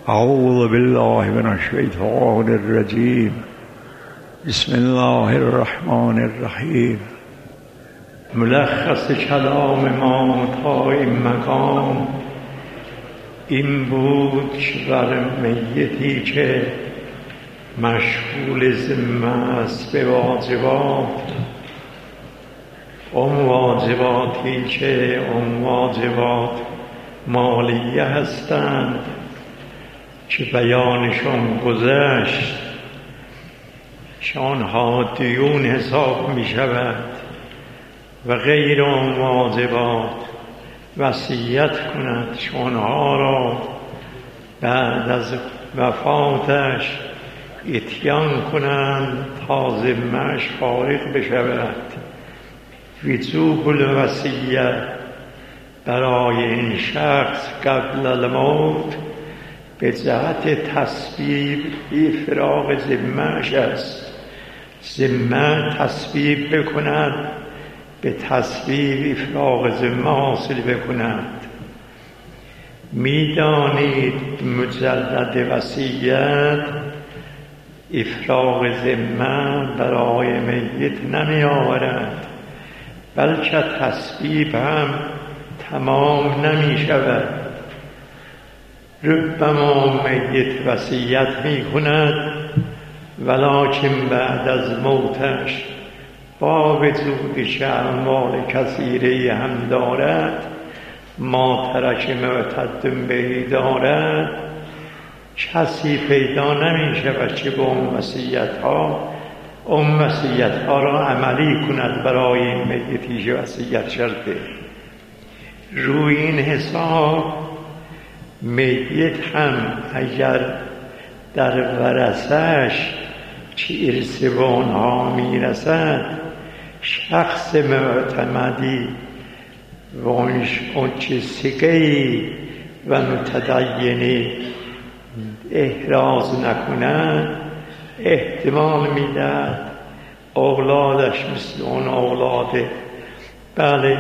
اعوذ بالله من الشیطان الرجیم. بسم الله الرحمن الرحیم. ملخص کلام ما تا این مقام این بود که بر میتی که مشغول ذمه است به واجبات، اون واجباتی که اون واجبات مالیه هستند که بیانشون گذشت، که آنها دیون حساب می شود و غیر آن واجبات وصیت کند که آنها را بعد از وفاتش اتیان کنند تا ذمه‌اش فارغ بشود. وجوب الوصیه برای این شخص قبل الموت به جهت تسبیب افراغ ذمه‌اش است. ذمه تسبیب بکند، به تسبیب افراغ ذمه حاصل بکند. میدانید مجرد وصیت افراغ ذمه برای میت نمی آورد، بلکه تسبیب هم تمام نمی شود. ربما میت وصیت می کند ولکن بعد از موتش با وجود که اموال کثیره هم دارد، ما ترک معتد به دارد، کسی پیدا نمی شود که به اون وصیت ها را عملی کند برای این میتی که وصیت شده. روی این حساب میت هم اگر در ورثه‌اش که ارث به آنها میرسد شخص معتمدی و اون چه ثقه‌ای و متدینی احراز نکنند، احتمال میدهد اولادش مثل اون اولاده بله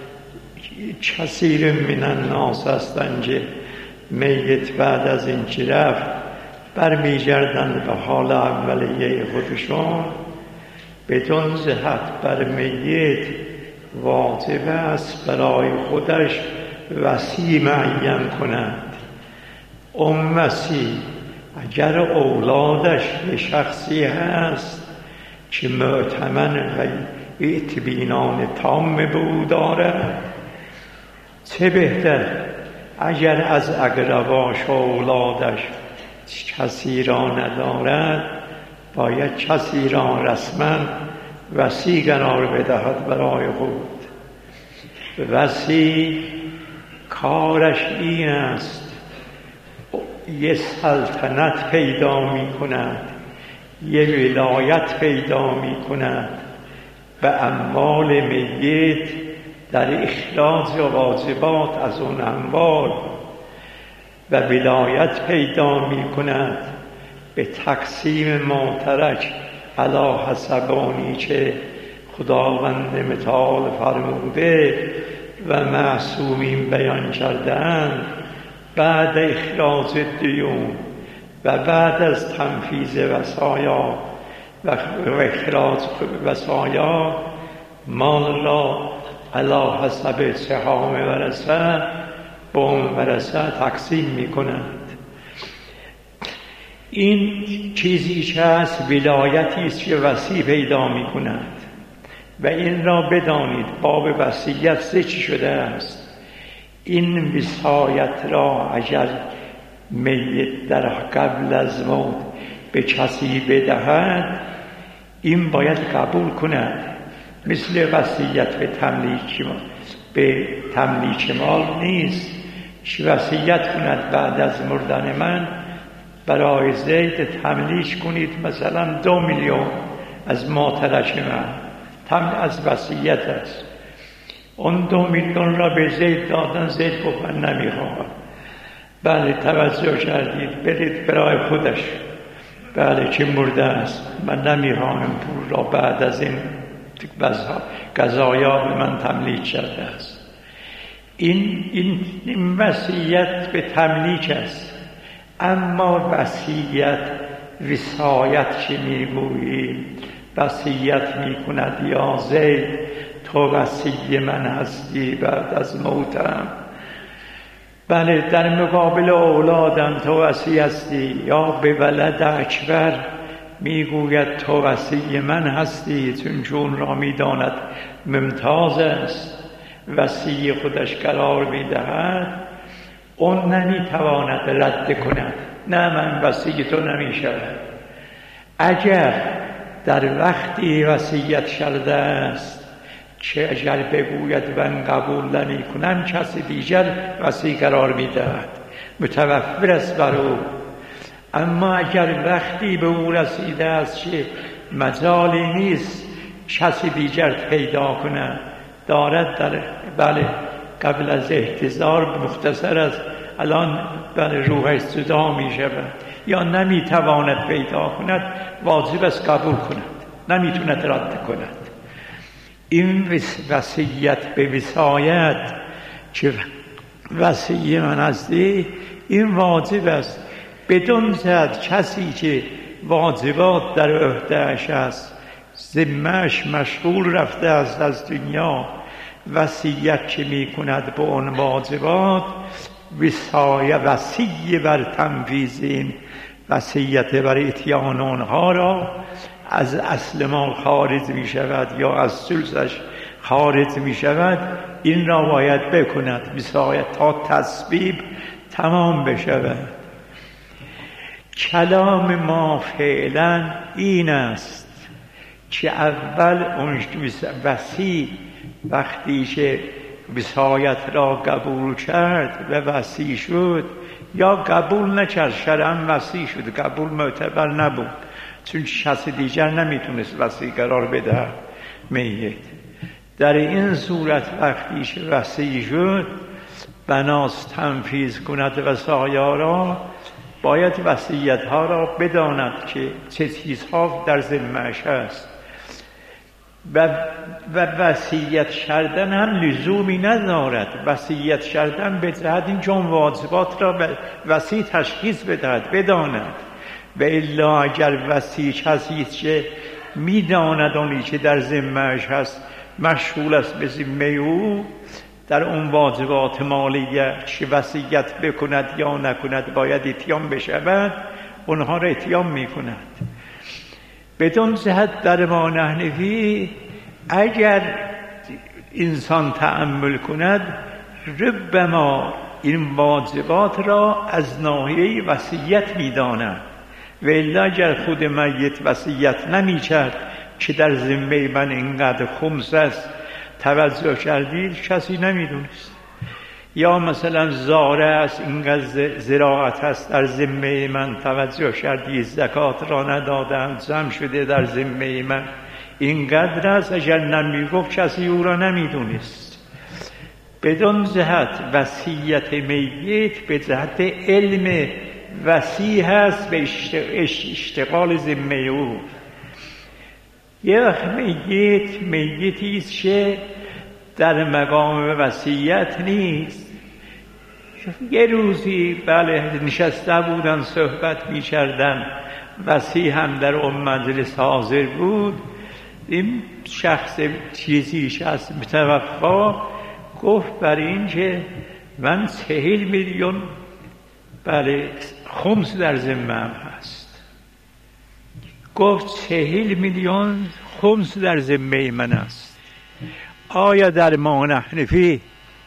کثیر من الناس هستند که میت بعد از این که رفت برمیگردند به حال اولیه خودشون. بدون جهت بر میت واجب است برای خودش وصی معین کند. اون وصی اگر اولادش یه شخصی هست که معتمن و اطمینان تام به او دارد، چه بهتر اگر از اقرباش و اولادش کسی را ندارد، باید کسی را رسما وصی قرار بدهد برای خود. وصی کارش این است یه سلطنت پیدا می کند، یه ولایت پیدا می کند به اموال میت در اخراج واجبات از اون اموال، و ولایت پیدا می کند به تقسیم ماترک علی حسب آنی که خداوند متعال فرموده و معصومین بیان کردند. بعد اخراج دیون و بعد از تنفیذ وصایا و اخراج وصایا مال را علی حسب سهام ورثه با اون ورثه تقسیم می کند. این چیزی که هست ولایتی است که وصی پیدا می کند. و این را بدانید باب وصیت سه چی شده است. این وصایت را اگر میت در قبل از موت به کسی بدهد، این باید قبول کند. مثل وصیت به تملیک مال نیست که وصیت کند بعد از مردن من برای زید تملیک کنید مثلا 2 میلیون از ماترک من، از وصیت است. اون 2 میلیون را به زید دادن، زید گفت من نمیخوام. بله توجه کردید، برید برای خودش. بله که مرده است، من نمیخوام پول را بعد از این قضایا به من تملیک کرده است. این وصیت به تملیک است. اما وصایت که میگویی، وصیت میکند یا زید تو وصی من هستی بعد از موتم. بله، در مقابل اولادم تو وصی هستی. یا به ولد اکبر میگوید تو وصی من هستی، چون را میداند ممتاز است، وصی خودش قرار میدهد، اون نمیتواند رد کند. نه، من وصی تو نمیشود. اگر در وقتی وصیت کرده است که اگر بگوید من قبول نمی کنم، کسی دیگر وصی قرار میدهد، متوفر است بر او. اما اگر وقتی به او رسیده است که مجالی نیست کسی دیگر پیدا کنه، دارد در قبل از احتضار مختصر است، الان روحش جدا می شود یا نمی تواند پیدا کند، واجب است قبول کند، نمیتوند رد کند. این وصیت به وصایت که وصی من هستی، این واجب است. بدون زد کسی که واجبات در عهده‌اش است، ذمه‌اش مشغول رفته است از دنیا، وصیت که می کند به اون واجبات، وصی بر تنفیذ این وصیت بر اتیان آنها را از اصل مال خارج می شود یا از ثلثش خارج می شود. این را باید بکند وصایت تا تسبیب تمام بشود. کلام ما فعلا این است که اول اون وصی وقتی که وصایت را قبول کرد و وصی شد، یا قبول نکرد، شرعاً وصی شد، قبول معتبر نبود، چون کسی دیگر نمیتونست وصی قرار بده میت. در این صورت وقتی که وصی شد، بناست تنفیذ کند وصایا را، باید وصیت ها را بداند که چه چیزها در ذمه‌اش است و وصیت کردن هم لزومی ندارد. وصیت کردن به جهت این چون واجبات را وصی تشخیص بدهد، بداند. و الا اگر وصی کسی که میداند اونی که در ذمه‌اش هست مشغول است به ذمه او، در اون واجبات مالیه که وصیت بکند یا نکند باید اتیان بشود، اونها را اتیان میکند. بدون جهت در ما حنفی اگر انسان تأمل کند، ربما این واجبات را از ناحیه وصیت میداند. و الا اگر خود میت وصیت نمی کرد که در ذمه من اینقدر خمس است، توجه کردید، کسی نمیدونست. یا مثلا زاره است، اینقدر زراعت هست در ذمه من، توجه کردید، زکات را ندادم، جمع شده در ذمه من اینقدر است. اگر نمیگفت کسی او را نمیدونست. بدون جهت وصیت میت به جهت علم وصی هست به اشتغال ذمه او. یه وقت میتی است که در مقام وصیت نیست. یه روزی نشسته بودن صحبت می کردن، وصی هم در اون مجلس حاضر بود. این شخص چیزیش از متوفا گفت بر این که من 40 میلیون خمس در ذمه‌ام هست. گفت 40 میلیون خمس در ذمه من است. آیا در ما حنفی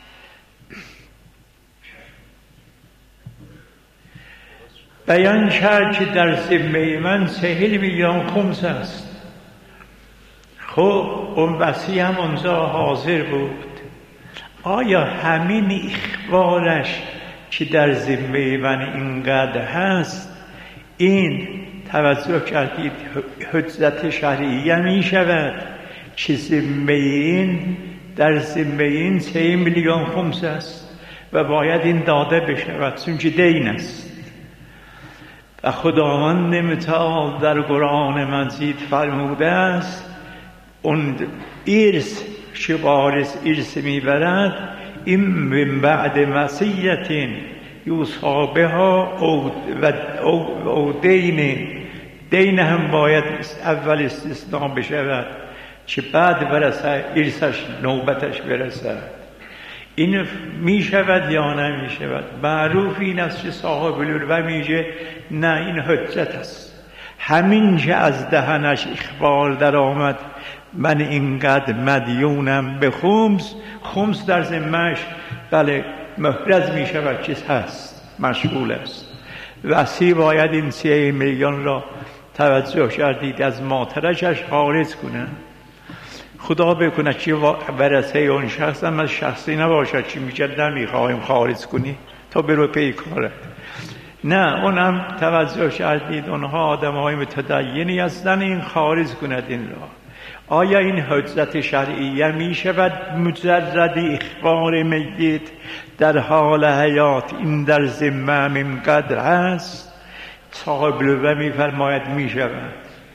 بیان کرد که در ذمه من 40 میلیون خمس است؟ خب اون وصی هم اونجا حاضر بود. آیا همین اخبارش که در ذمه من اینقدر هست، این توجه کردید حجت شرعیه می شود که ذمه این در ذمه این 3 میلیون خمس است و باید این داده بشود، چون که دین است. و خداوند متعال در قرآن مجید فرموده است اون ارث که وارث ارث میبرد، این من بعد وصیت یوسابه ها او دین هم باید اول استثناء بشود چه بعد برسه ارثش نوبتش برسد. این می شود یا نمی شود؟ معروف این است که صاحب العلوه میگه نه، این حجت است. همین که از دهنش اخبار در آمد من اینقدر مدیونم به خمس در ذمه‌اش بله محرز می شود، چیز هست، مشغول است. وصی باید این 3 میلیون را توجه کردید از ماترشش خارج کنه. خدا بکنه چی ورثه اون شخص هم از شخصی نباشد چی میگه نمیخوایم خارج کنی تا برو پی کارت. نه، اونم توجه کردید اونها آدم های متدینی هستن، این خارج کند این را. آیا این حجت شرعیه می شود مجرد اخبار میت در حال حیات این در ذمه اینقدر هست؟ صاحب العلوه می فرماید می شود.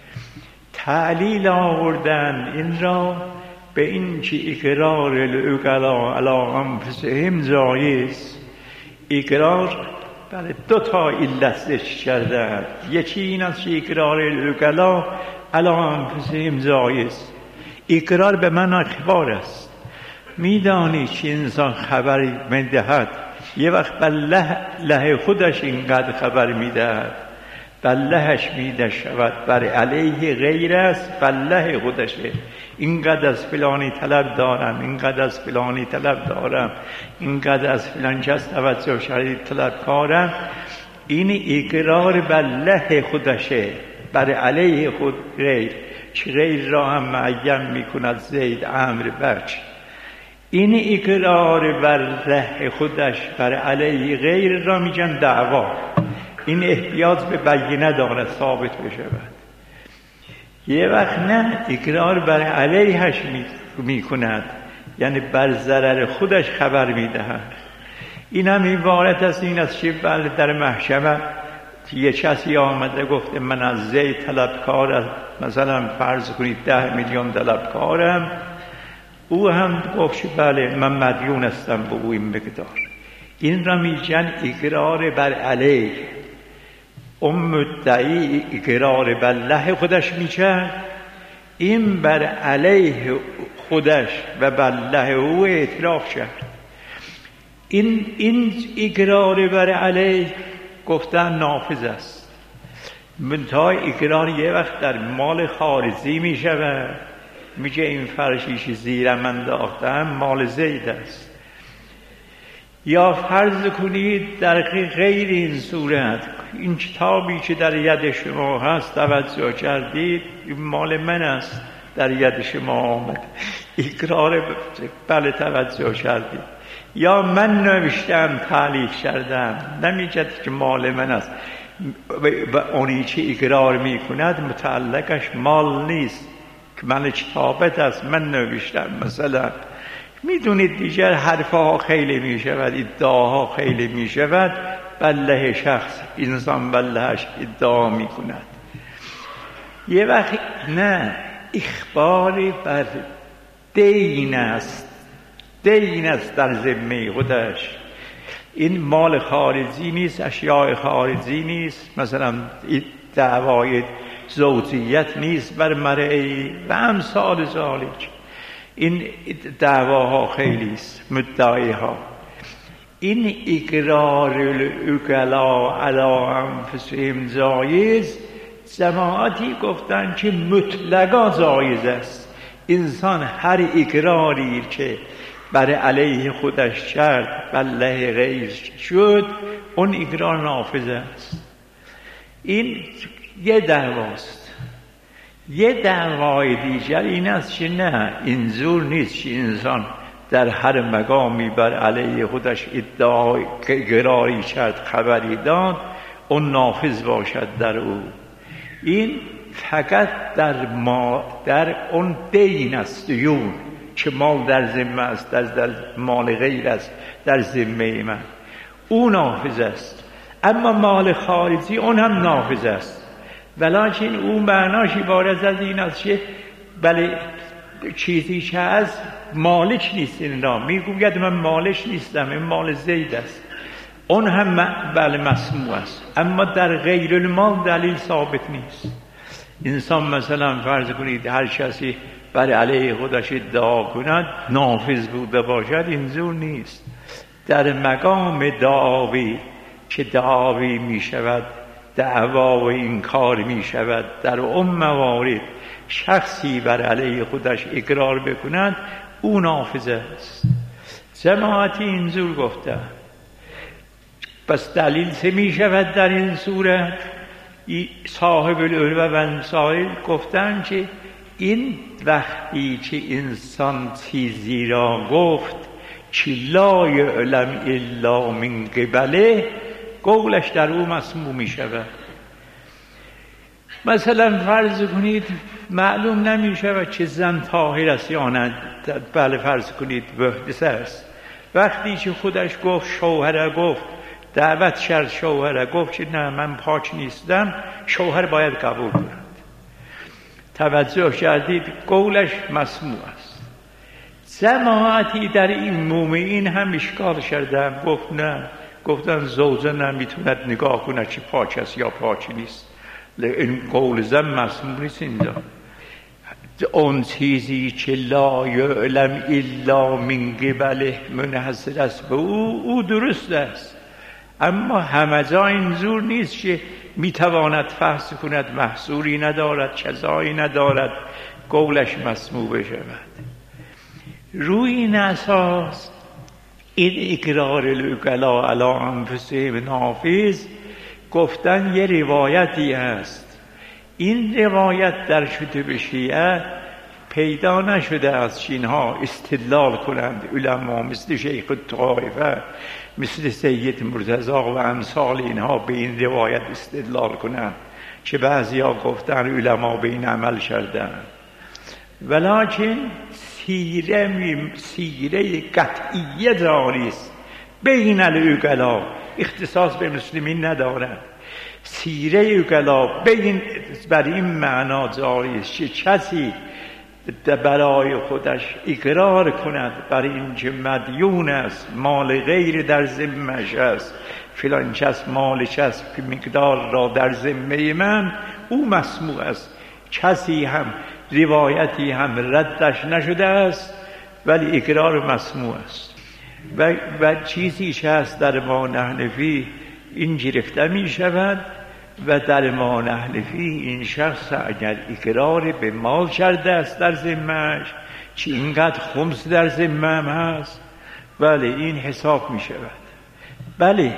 تعلیل آوردن این را به این که اقرار العقلا علی انفسهم جایز. اقرار بله 2 تا علت کردن. یکی این است که اقرار العقلا علی انفسهم جایز. اقرار به من اخبار است. میدانی که انسان خبری میدهد، یه وقت بالله خودش اینقدر خبر میدهد، باللهش میده شود بر علیه غیر است، بالله خودشه. اینقدر از فلانی طلب دارم، اینقدر از فلانی طلب دارم، اینقدر از فلان کس توجه شدید طلب کارم. این اقرار بالله خودشه بر علیه خود غیر، که غیر را هم معین میکند زید عمرو بچ. این اقرار بالله خودش بر علیه غیر را میگن دعوا. این احتیاج به بینه دارد ثابت بشود. یه وقت نه، اقرار بر علیهش میکند، یعنی بر ضرر خودش خبر میدهد. این هم عبارت است این است که در محکمه یه کسی آمده گفته من از زید طلبکارم، مثلا فرض کنید 10 میلیون طلبکارم. او هم گفت بله من مدیون هستم به او این مقدار. این را میگن اقرار بر علیه. اون مدعی اقرار بالله خودش میکرد، این بر علیه خودش و بالله او اعتراف کرد. این اقرار بر علیه گفتن نافذ است. منتهای اقرار یه وقت در مال خارجی میشود، میگه این فرشیش زیرم انداختم مال زید است. یا فرض کنید در غیر این صورت این کتابی که در ید شما هست توجه کردید مال من است، در ید شما آمد، اقرار بله توجه کردید. یا من نوشتم تعلیف کردم، نمیگد که مال من است. و اونی که اقرار میکند متعلقش مال نیست که من کتابت است، من نوشتم مثلا. میدونید دیگر حرفها خیلی میشود، ادعاها خیلی میشود. بالله شخص انسان بلهش ادعا میکند. یه وقت نه، اخباری بر دین است، دین است در ذمه خودش. این مال خارجی نیست، اشیاء خارجی نیست، مثلا دعوای زوجیت نیست بر مرئی و امثال ذالک. این دعواها خیلی است، مدعیها. این اقرار العقلا علی انفسهم جایز، جماعتی گفتن که مطلقا جایز است. انسان هر اقراری که بر علیه خودش کرد بالله غیر شد، اون اقرار نافذ است. این یه دعواست. یه دعوای دیگر این است که نه، اینجور نیست که انسان در هر مقامی بر علیه خودش ادعای اقراری کرد خبری داد اون نافذ باشد در او. این فقط در اون دین است دیون که مال در ذمه است، در مال غیر است در ذمه من، اون نافذ است. اما مال خارجی اون هم نافذ است، ولیکن اون معناش عبارت از این است که بله چیزی که از مالک نیست. این را میگوید من مالش نیستم، این مال زید است. اون هم بله مسموع است، اما در غیر المال دلیل ثابت نیست. انسان مثلا فرض کنید هر کسی بر علیه خودش ادعا کند نافذ بوده باشد، اینجور نیست. در مقام دعاوی که دعاوی می شود، دعوا و انکار می شود، در اون موارد شخصی بر علیه خودش اقرار بکند، او نافذ است. جماعتی اینجور گفته. پس دلیل چه می شود در این صورت؟ صاحب العلو و امثال گفتن که این وقتی که انسان چیزی را گفت که لا یعلم الا من قبله، قولش در او مسموع می شود. مثلا فرض کنید معلوم نمی شود که زن طاهر است یا نه، بله فرض کنید محدث است. وقتی که خودش گفت، شوهر گفت، دعوت شرط شوهر گفت که نه من پاک نیستم، شوهر باید قبول کند. توجه کردید؟ قولش مسموع است. جماعتی در این مومئین هم اشکال کردن، گفت نه، گفتن زوجه نمیتوند نگاه کند که پاک است یا پاک نیست. این قول زن مسموع نیست. اینجا اون چیزی که لا یعلم الا من قبله منحصر است به او درست است، اما همه جا اینجور نیست که میتواند فحص کند، محصوری ندارد، جزایی ندارد، قولش مسموع بشود. روی این اساس این اقرار العقلاء علی انفسهم نافذ گفتن یه روایتی هست. این روایت در کتب شیعه پیدا نشده از چینها استدلال کنند علما مثل شیخ الطائفه، مثل سید مرتضی و امثال اینها به این روایت استدلال کنند که بعضیا گفتن علما به این عمل کردن. ولکن سیره قطعیه جاری است بین العقلاء، اختصاص به مسلمین ندارد. سیره عقلاء بر این معنا جاری است که کسی برای خودش اقرار کند بر این که مدیون است، مال غیر در ذمه‌اش است، فلان کس مالش است که مقدار را در ذمه من، او مسموع است. کسی هم روایتی هم ردش نشده است ولی اقرار مسموع است. و چیزی که هست در ما حنفی این گرفته می شود و در ما حنفی این شخص اگر اقرار به مال کرده است در ذمه‌اش که اینقدر خمس در ذمه‌ام هست، بله این حساب می شود. بله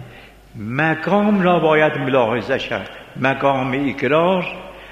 مقام را باید ملاحظه کرد. مقام اقرار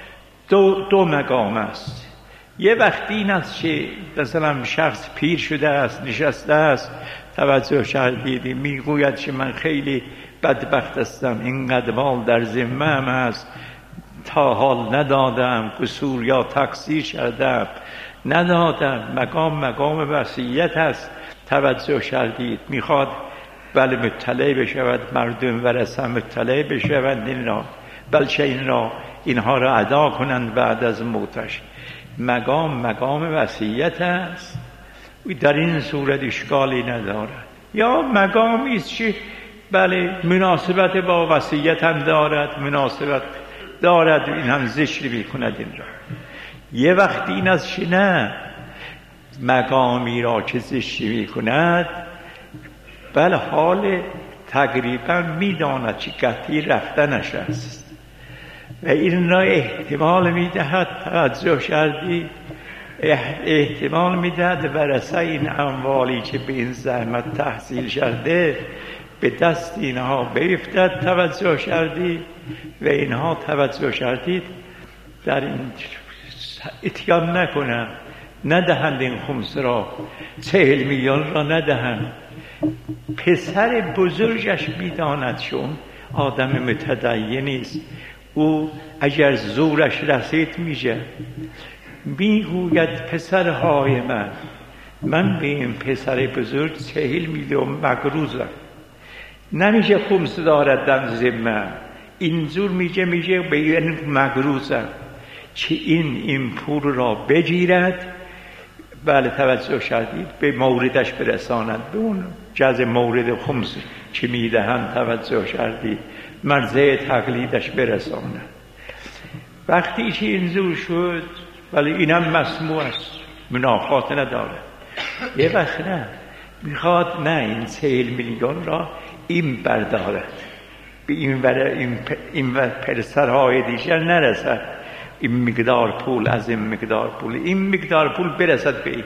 دو مقام است. یه وقتی این است که مثلا شخص پیر شده است، نشسته است، توجه کردید میگوید که من خیلی بدبخت هستم، اینقدر مال در ذمه‌ام هست، تا حال ندادم، قصور یا تقصیر کردم، ندادم. مقام وصیت است. توجه کردید میخواد بله مطلع بشود، مردم ورثه مطلع بشوند این را، بلکه اینها را ادا کنند بعد از موتش. مقام وصیت است، در این صورت اشکالی ندارد. یا مقامی است که بله مناسبت با وصیت هم دارد، مناسبت دارد، این هم ذکر می‌کند این را. یه وقت این است که نه، مقامی را که ذکر می‌کند بله حال تقریبا می‌داند که قطعی رفتنش است و این را احتمال می‌دهد، توجه کردید، احتمال می‌دهد ورثه این اموالی که به این زحمت تحصیل کرده به دست اینها بیفتد. توجه کردید و اینها توجه کردید در این اتیان نکنند، ندهند این خمس را، 40 میلیون را ندهند. پسر بزرگش میداند چون آدم متدینی است، او اگر زورش رسید میگوید پسرهای من به این پسر بزرگ 40 میلیون مقروضم، نمیشه خمس دارد در ذمه، اینجور میگه به این مقروضم که این پول را بگیرد، بله توجه کردید، به موردش برساند، به اون جز مورد خمس که میدهند توجه کردید مرزه تقلیدش برسانند. وقتی که این زور شد، ولی اینم مسموع است، منافات نداره، یه وقت نه میخواد نه این 40 میلیون را این بردارد، به این پسرهای دیگر نرسد این مقدار پول، از این مقدار پول، این مقدار پول برسد به این.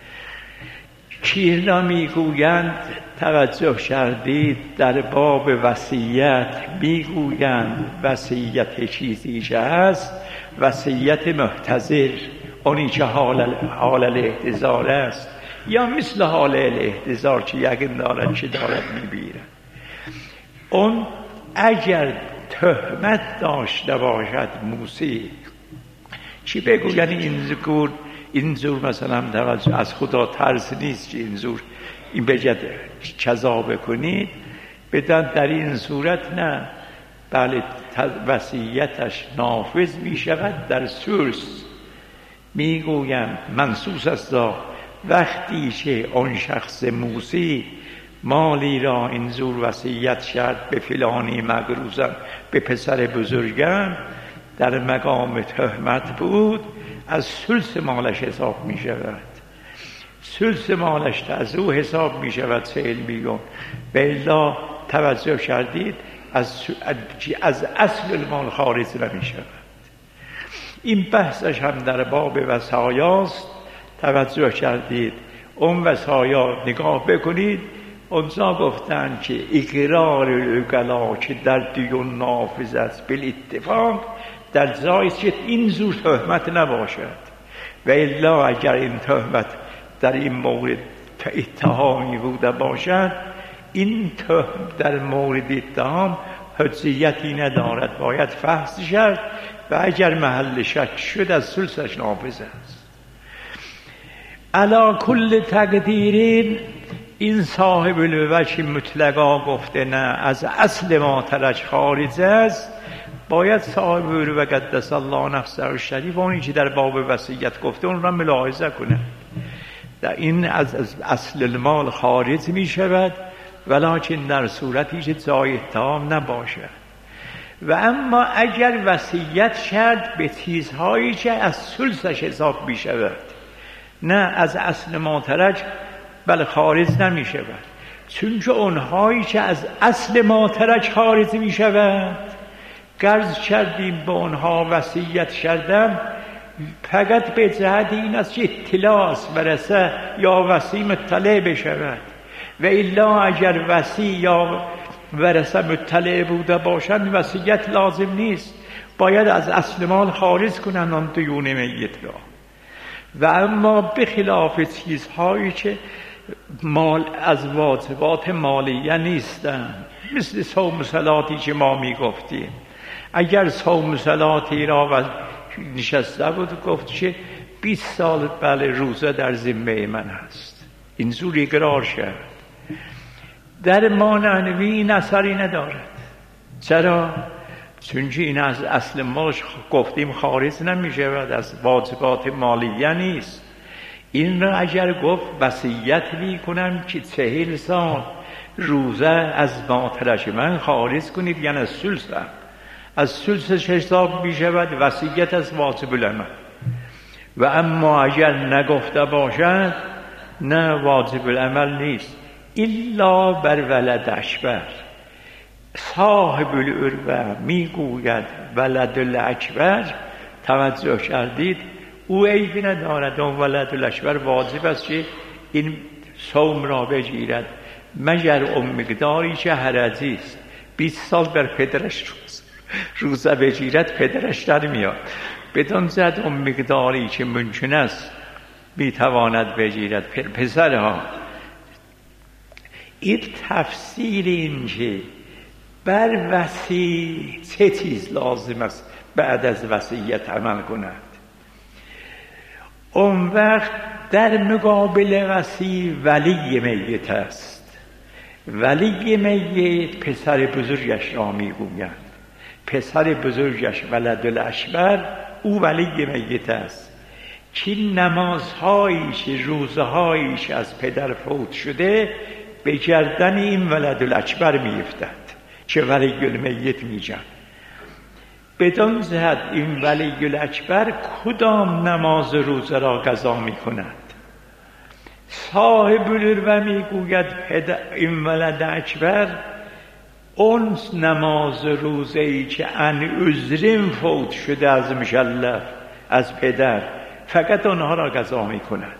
چیز را میگویند توجه کردید در باب وصیت، میگویند وصیت چیزی که هست وصیت محتضر، اونی که حال الاحتضار است، یا مثل حال الاحتضار که یقین دارد چه دارد میبیرد. اون اگر تهمت داشته باشد موسی، چی بگوین این زور مثلا توجه از خدا ترس نیست که این زور این بجد چذا بکنید بدن، در این صورت نه، بله وصیتش نافذ می شود در سلس. میگویم منصوص است وقتی که اون شخص موسی مالی را این زور وصیت کرد به فلانی مگروزم، به پسر بزرگم، در مقام تهمت بود، از ثلث مالش حساب می شود. ثلث مالش از او حساب می شود 40 میلیون. به الا توجه کردید از اصل المال خارج نمی شود. این بحثش هم در باب وصایاست. توجه کردید اون وصایا نگاه بکنید، اونجا گفتن که اقرار الوکلا که در دیون نافذ است بالاتفاق، در جایست که این زور تهمت نباشد، و الا اگر این تهمت در این مورد اتهامی بوده باشد، این تهم در مورد اتهام حجیتی ندارد، باید فحص شد و اگر محل شک شد از ثلثش نافذ است. علی کل تقدیرین، این صاحب الوجه مطلقا گفته نه، از اصل ما ترک خارج است. باید صاحب الوجه قدس الله نفسه الشریف اونی که در باب وصیت گفته اون را ملاحظه کنه. در این از اصل المال خارج می شود، ولکن در صورتی که جای اتهام نباشد. و اما اگر وصیت کرد به چیزهایی که از ثلثش حساب می شود، نه از اصل ما ترک، بله خارج نمی شود، چون که اونهایی که از اصل ما ترک خارج می شود، قرض کردیم به اونها وصیت کردم، فقط به جهت این است که اطلاع برسه یا وصی مطلع بشود، و الا اگر وصی یا ورثه مطلع بوده باشند وصیت لازم نیست، باید از اصل مال خارج کنند آن دیون میت را. و اما به خلاف چیزهایی که مال از واجبات مالیه نیستند، مثل صوم صلاتی که ما میگفتیم، اگر صوم صلاتی را نشسته بود گفت که 20 سال بله روزه در ذمه من هست، این زور اقرار شد، در مانعنوی این اثری ندارد. چرا؟ چون این از اصل ماش گفتیم خارج نمی شود، از واجبات مالیه نیست. این را اگر گفت وصیت می کنم که 40 سال روزه از ماترش من خارج کنید، یعنی از ثلثم، از ثلثش حساب می شود، وصیت از واجب العمل. و اما اگر نگفته باشد نه واجب العمل نیست، الا بر ولد اکبر. صاحب العروه میگوید ولد الاکبر، توجه کردید او عیبی ندارد، اون ولد الاکبر واجب است که این صوم را بگیرد، مگر اون مقداری که حرجی است. 20 سال بر پدرش روزه بگیرد پدرش در میاد، بدون زد اون مقداری که ممکن است میتواند بگیرد پسرها. این تفسیر این که بر وصی چه چیز لازم است بعد از وصیت عمل کند. اون وقت در مقابل وصی ولی میت است. ولی میت پسر بزرگش را میگویند، پسر بزرگش ولد الاکبر، او ولی میت است که نمازهایی که روزهایی که از پدر فوت شده به گردن این ولد الاکبر میافتد که ولی المیت میگن. بدان جهت این ولی الاکبر کدام نماز روزه را قضا میکند؟ صاحب العروه میگوید این ولد اکبر اون نماز روزه ای که عن عذر فوت شده از مکلف، از پدر، فقط آنها را قضا میکند.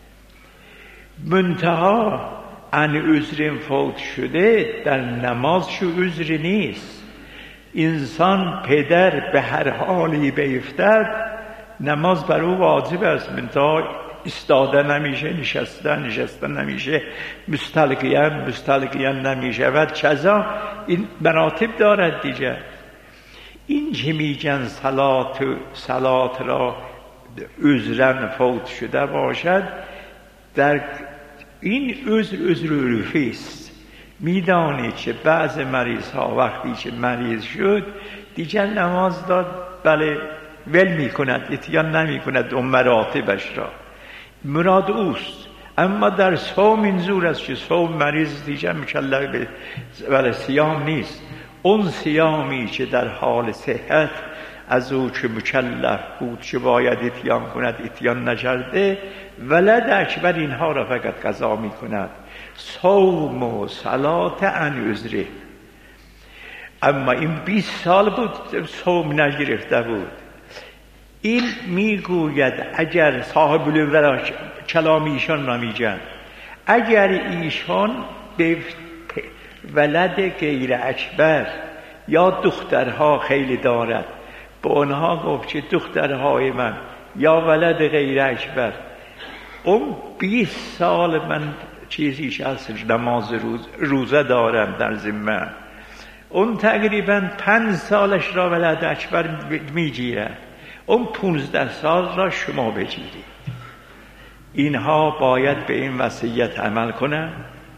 منتها عن عذر فوت شده در نماز شو عذر نیست. انسان پدر به هر حالی بیفتد نماز بر او واجب است، منتها استاده نمیشه، نشسته نمیشه، مستلقیان نمیشه و چذا. این مراتب دارد دیگه. این که میگن صلات را عذرن فوت شده باشد، در این عذر عرفی است. میدانید که بعض مریض ها وقتی که مریض شد دیگر نماز داد بله ول میکند، اتیان نمیکند اون مراتبش را، مراد اوست. اما در صوم این زور است که صوم مریض دیگر مکلف ولی صیام نیست. اون صیامی که در حال صحت از او که مکلف بود که باید اتیان کند اتیان نکرده، ولد اکبر اینها را فقط قضا می کند. صوم و صلات عن عذره. اما این 20 سال بود صوم نگرفته بود. این میگوید اگر صاحب العروه کلام ایشان را میگن، اگر ایشان به ولد غیر اکبر یا دخترها خیلی دارد، به آنها گفت که دخترهای من یا ولد غیر اکبر، اون 20 سال من چیزیش از نماز روزه دارم در ذمه، اون تقریبا 5 سالش را ولد اکبر میگیره، اون 15 سال را شما بگیرید. اینها باید به این وصیت عمل کنند.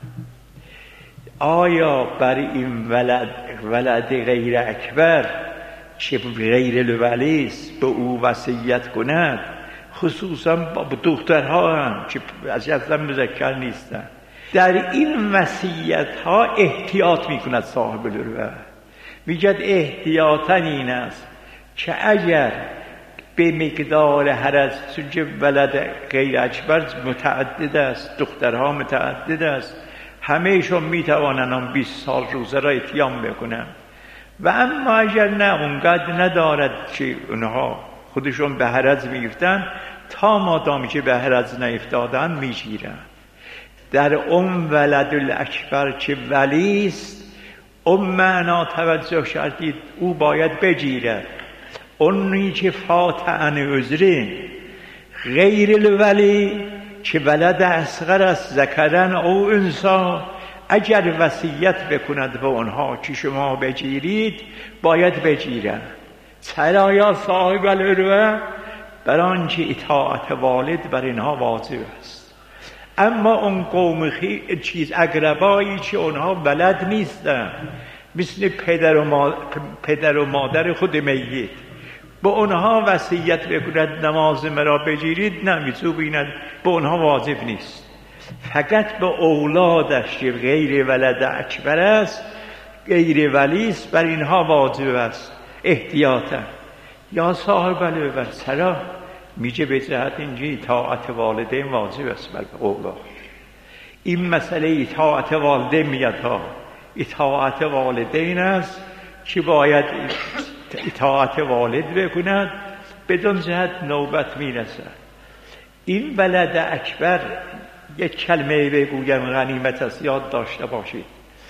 آیا بر این ولد غیر اکبر که غیر الولی است به او وصیت کند؟ خصوصا با دخترها هم که اصلا مذکر نیستن. در این وصیت ها احتیاط میکند صاحب العروه. میگد احتیاطا این است که اگر به مقدار هر از چون ولد غیر اکبر متعدد است، دخترها متعدد است، همهشون میتوانند اون 20 سال روزه را اتیام بکنن. و اما اگر نه اونقدر ندارد که اونها خودشون به هرز میفتن، تا مادامی که به هرز نیفتادن میگیرن. در اون ولد الاکبر که ولیست، اون معنا توجه کردید، او باید بگیرد. اونی که فات عن عذرین غیر الولی که ولد اصغر است، ذکرن او انسان، اگر وصیت بکند به اونها که شما بگیرید، باید بگیرن. چرا یا صاحب العروه؟ بر آنکه اطاعت والد بر اینها واجب است. اما اون قوم اقربایی که اونها ولد نیستن، مثل پدر و مادر خود میت، به اونها وصیت بکند نماز مرا بگیرید، نمیتو بیند، به اونها واجب نیست. فقط به اولادش که غیر ولد اکبر است، غیر ولیست، بر اینها واجب است احتیاطا. یا صاحب العروه چرا؟ میگه به جهت اینجا اطاعت والدین واجب است بر اولاد. این مسئله اطاعت والدین میاد ها، اطاعت والدین است که باید اطاعت والد بکند، بدون جهت نوبت میرسد. این ولد اکبر یک کلمه بگویم غنیمت است، یاد داشته باشید.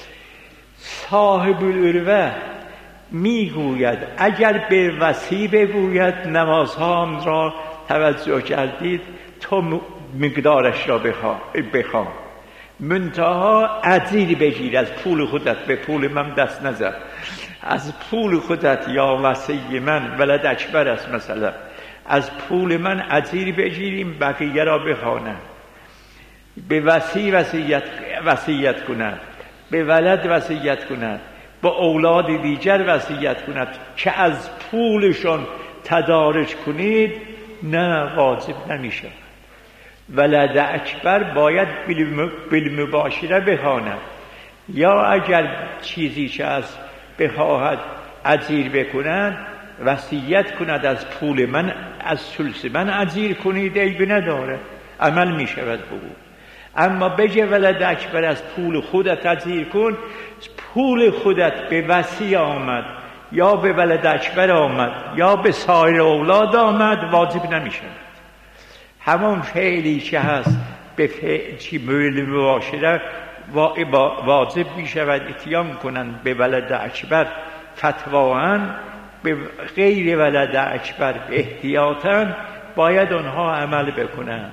صاحب العروه میگوید اگر به وصی بگوید نمازها را توجه کردید تو مقدارش را بخواه، منتها اجیر بگیر، از پول خودت، به پول من دست نزن، از پول خودت یا وصی من ولد اکبر است مثلا، از پول من اجیر بگیریم، بقیه را بخوانم. به وصی وصیت کند، به ولد وصیت کند، با اولاد دیگر وصیت کند که از پولشون تدارک کنید، نه واجب نمیشه. ولد اکبر باید بالمباشره بخواند، یا اگر چیزی که بخواهد اجیر بکند وصیت کند از پول من، از ثلث من اجیر کنید، عیبی نداره، عمل می شود بگو. اما بجه ولد اکبر از پول خودت اجیر کن، پول خودت به وصی آمد یا به ولد اکبر آمد یا به سایر اولاد آمد، واجب نمی شود. همون فعلی که هست به فعل چی مباشره واجب می شود اتیان کنند به ولد اکبر فتواً، به غیر ولد اکبر احتیاطاً باید آنها عمل بکنند.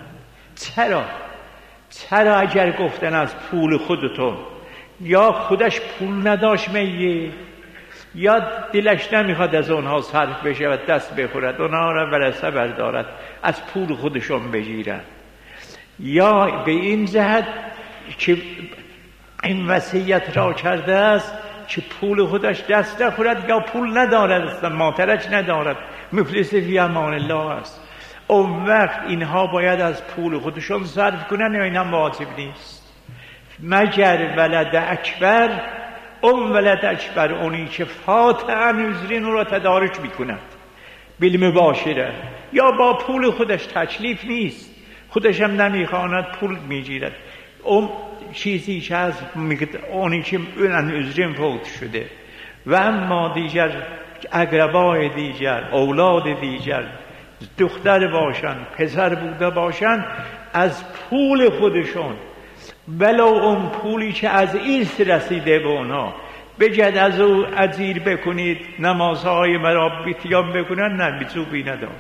چرا اگر گفتن از پول خودتون، یا خودش پول نداشت میه، یا دلش نمیخواد از اونها صرف بشه و دست بخورد، اونها را ورثه بردارد از پول خودشون بگیرد، یا به این جهت که این وصیت را کرده است که پول خودش دست نخورد، یا پول ندارد، ماترج ندارد، مفلس فی امان الله است. اون وقت اینها باید از پول خودشون صرف کنن، یا این هم واجب نیست مگر ولد اکبر. اون ولد اکبر اونی که فات عن عذرین را تدارک میکند بالمباشره، یا با پول خودش تکلیف نیست، خودش هم نمیخواند، پول میگیرد، اون چیزی که از اونی که عن عذرین فوت شده. و اما دیگر اقربای دیگر، اولاد دیگر، دختر باشن، پسر بوده باشن، از پول خودشون ولو اون پولی که از ایرث رسیده به اونا بجد از او اجیر بکنید، نمازهای مرا بیتیان بکنن، نه بیزوبی ندارد.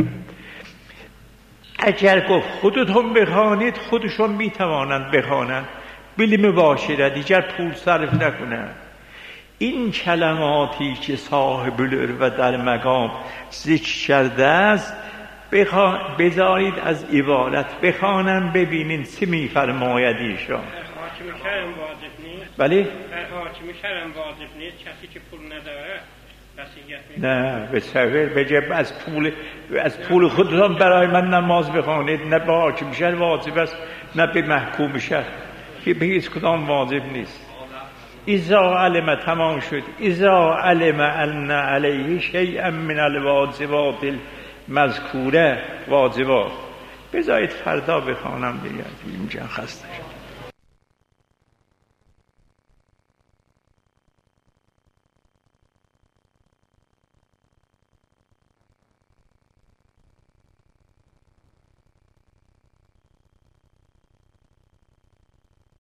اگر گفت خودتون بخوانید، خودشون میتوانند بخوانند بالمباشره، دیگر پول صرف نکنند. این کلماتی که صاحب العروة در مقام ذکر کرده است بذارید از عبارت بخوانم ببینین چی میفرماید ایشان. حاکم شرم واجب نیست؟ بله؟ حاکم شرم واجب نیست کسی که پول نداره وصیت نه، به سفر بجب از پول خودتون برای من نماز بخوانید، نه به حاکم شر واجب است نه به محکوم شر، که به هیچ کدام واجب نیست. اذا علم، تمام شد، اذا علم ان علیه شیئا من الواجبات المذکوره، واجبات. بذارید فردا بخوانم دیگه، اینجا خسته شد.